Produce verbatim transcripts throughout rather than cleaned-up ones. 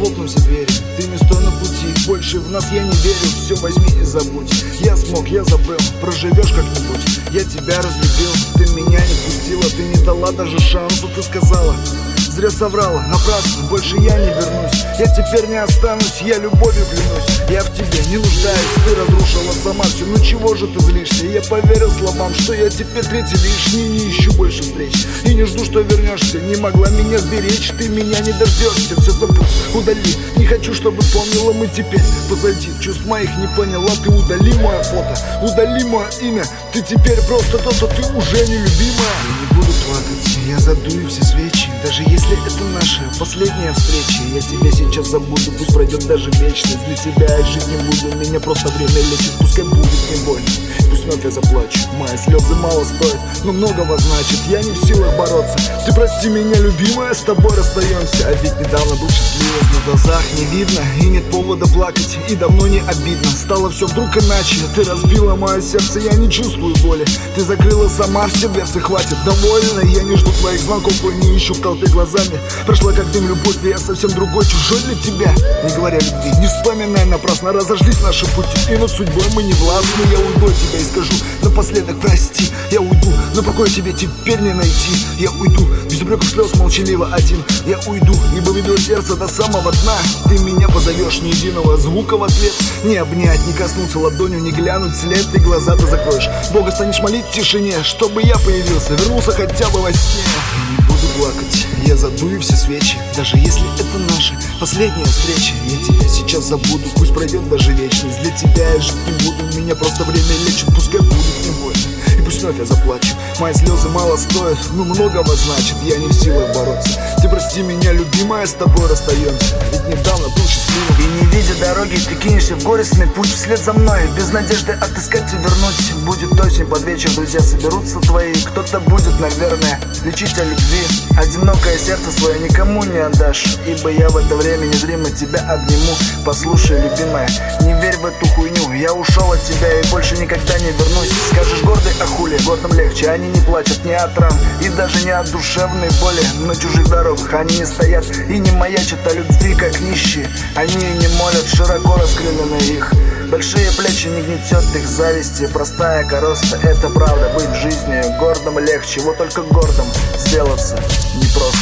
захлопну все двери. Ты не стой на пути, больше в нас я не верю. Все возьми и забудь. Я смог, я забыл, проживешь как-нибудь. Я тебя разлюбил, ты меня не пустила. Ты не дала даже шанса, ты сказала. Зря соврала, напрасно, больше я не вернусь. Я теперь не останусь, я любовью клянусь. Я в тебе не нуждаюсь, ты разрушила сама все. Ну чего же ты злишься? Я поверил словам, что я теперь третий лишний. Не ищу больше встреч и не жду, что вернешься. Не могла меня сберечь, ты меня не дождешься. Все забудь, удали, не хочу, чтобы помнила. Мы теперь позади, чувств моих не поняла. Ты удали мое фото, удали мое имя. Ты теперь просто то, что ты уже нелюбимая. Я не буду плакать, я задую все свечи. Даже если это наша последняя встреча, я тебя сейчас забуду, пусть пройдет даже вечность. Для тебя я жить не буду, меня просто время лечит. Пускай будет не больно, пусть вновь я заплачу. Мои слезы мало стоят, но многого значит. Я не в силах бороться, ты прости меня, любимая, с тобой расстаемся. А ведь недавно был счастливым, на глазах не видно и нет повода плакать, и давно не обидно. Стало все вдруг иначе, ты разбила мое сердце, я не чувствую боли. Ты закрыла сама в себе, хватит, довольно. Я не жду твоих звонков и не ищу в толпе глазами. Прошла как дым любовь, и я совсем другой, чужой для тебя. Не говоря любви, не вспоминай напрасно, разошлись наши пути, и над судьбой мы не властны. Я уйду от тебя и скажу напоследок прости. Я уйду, но покоя тебе теперь не найти. Я уйду, без упреков слез, молчаливо один. Я уйду, ибо выбило сердце до самого дна. Ты меня позовешь, ни единого звука в ответ. Не обнять, не коснуться ладонью, не глянуть вслед. Ты глаза ты закроешь, Бога станешь молить в тишине, чтобы я появился, вернулся хотя бы во сне. Я не буду плакать, я задую все свечи. Даже если это наша последняя встреча, я тебя сейчас забуду, пусть пройдет даже вечность. Для тебя я жить не буду, меня просто время лечит. Пускай будет не больно, и пусть вновь я заплачу. Мои слезы мало стоят, но многого значит. Я не в силах бороться, ты прости меня, любимая, с тобой расстаемся. Ведь недавно был счастливым. И не видя дороги, ты кинешься в горестный путь вслед за мной, без надежды отыскать и вернуть. Будет осень, под вечер друзья соберутся твои. Кто-то будет, наверное, лечить о любви. Одинокое сердце свое никому не отдашь, ибо я в это время незримо тебя обниму. Послушай, любимая, не верь в эту хуйню. Я ушел от тебя и больше никогда не вернусь. Скажешь гордый, а хули, гордым легче. Они не плачут ни от ран и даже не от душевной боли. На чужих дорогах они не стоят и не маячат о любви, как нищие. Они не молят, широко раскрылены их большие плечи, не гнетет их зависти. Простая короста, это правда, быть в жизни гордым легче. Вот только гордым сделаться непросто.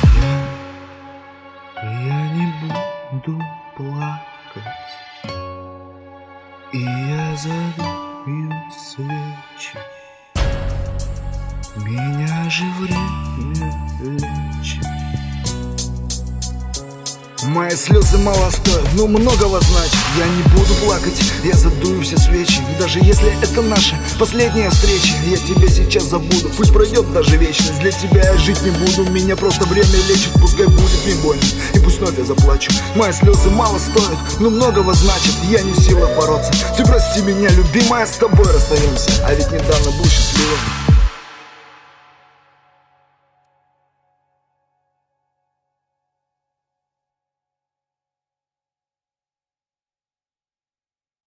Я, я не буду плакать, и я задую свечи. Меня же время лечит. Мои слезы мало стоят, но многого значит. Я не буду плакать, я задую все свечи. Даже если это наша последняя встреча, я тебя сейчас забуду, пусть пройдет даже вечность. Для тебя я жить не буду, меня просто время лечит. Пускай будет не больно, и пусть вновь я заплачу. Мои слезы мало стоят, но многого значит. Я не в силах бороться, ты прости меня, любимая, с тобой расстаемся. А ведь недавно был счастливым.